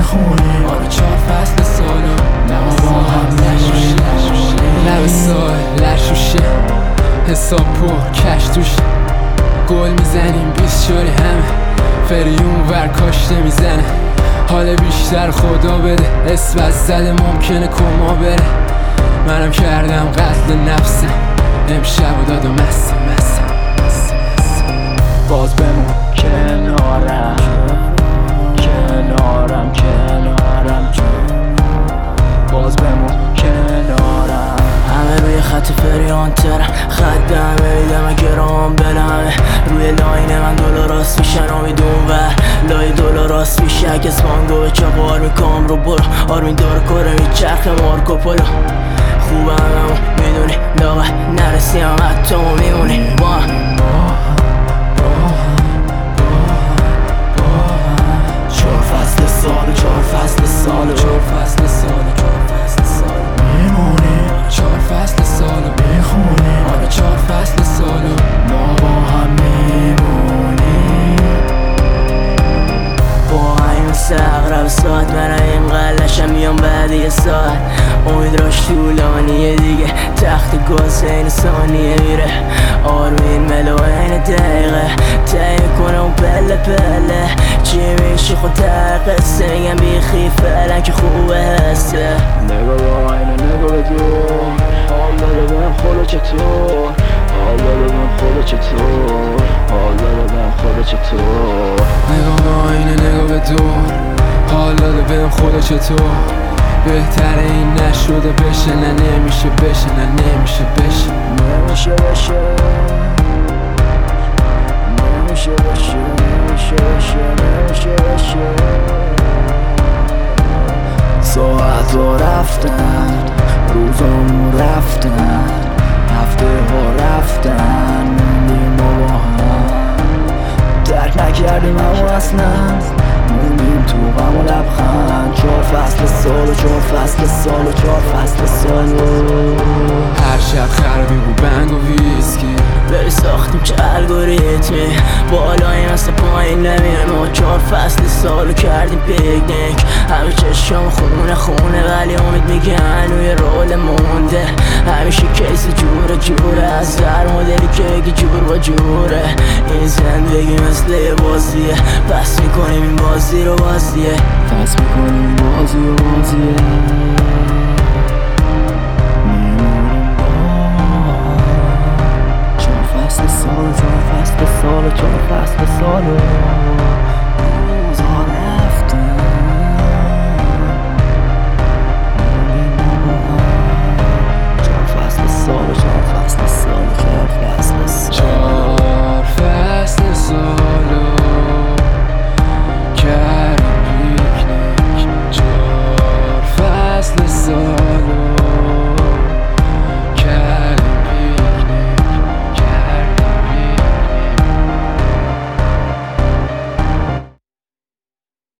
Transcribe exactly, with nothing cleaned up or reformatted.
میخونیم. آره چهار فصل سالو نه ما با هم نشوشیم. لب سال لشوشه حساب پر کش توش. گل میزنیم بیست شوری همه فریون ور کاشته میزنه. حال بیشتر خدا بده اسم از زده ممکنه کما بره. منم کردم قتل نفسم امشب و داد و مستم مستم باز بمون کنارم کنارم کنارم باز بمون کنارم. همه روی خط فریان ترم خط همه ایدم گرام بلمه. روی لاین من دلار راست میشن امیدون و لای دلار راست میشه. کس مانگو به چاپ آر میکنم رو برو آرمین دار کره میچرخ مارکو پولو. خوبم همون میدونی لاغه نرسیم حتی میمونی با چهار فصل سال چهار فصل سال چهار فصل سال چهار فصل سال میمونیم. چهار فصل سال میخونیم. آره چهار فصل سال ما با هم میمونیم. با این سقرب ساعت منم این قلشم میام بعد یه ساعت. امید راش طولانیه دیگه تخت گاز این ثانیه میره. آروین ملو این دقیقه تایی کنه اون پله پله. چی میشی خود تر قصه میگم بیخی فعلا که خوبه هسته. نگاه با اینه نگاه به دور حال داده بهم خدا چطور. حال داده بهم خدا چطور. حال داده بهم خدا چطور. نگاه به آینه نگاه به دور حال داده بهم خدا چطور. بهتره این نشده بشه نه نمیشه بشه نه نمیشه بشه نمیشه بشه نمیشه بشه نمیشه بشه نمیشه بشه. ساعت ها رفتن روزامون رفتن هفته ها رفتن موندیم ما با هم. درک نکردیم اما اصلا موندیم تو غم و لبخند. چهار فصل سال و چهار فصل سال و چهار فصل سال. هر شب خرابی بود بنگ و ویسکی بری ساختیم چه الگوریتمی بالایی مثل پایین نمیرم. ما چهار فصل سالو کردیم پیکنیک همه چشم خونه خونه ولی امید میگه هنوی رول مونده. همیشه کیس جوره جوره از هر مدلی که بگی جور با جوره. این زندگی مثل یه بازیه پس میکنیم این بازی رو بازیه پس میکنیم بازی و بازیه. چهار فصل سال چهار فصل سال چهار فصل سال